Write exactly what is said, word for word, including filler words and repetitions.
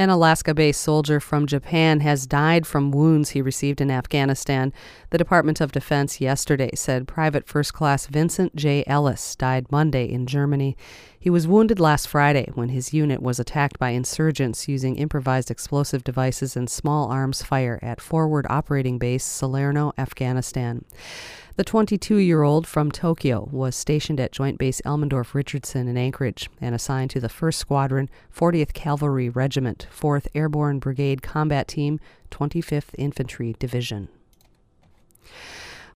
An Alaska-based soldier from Japan has died from wounds he received in Afghanistan. The Department of Defense yesterday said Private First Class Vincent J. Ellis died Monday in Germany. He was wounded last Friday when his unit was attacked by insurgents using improvised explosive devices and small arms fire at Forward Operating Base Salerno, Afghanistan. The twenty-two-year-old from Tokyo was stationed at Joint Base Elmendorf-Richardson in Anchorage and assigned to the first Squadron, fortieth Cavalry Regiment, fourth Airborne Brigade Combat Team, twenty-fifth Infantry Division.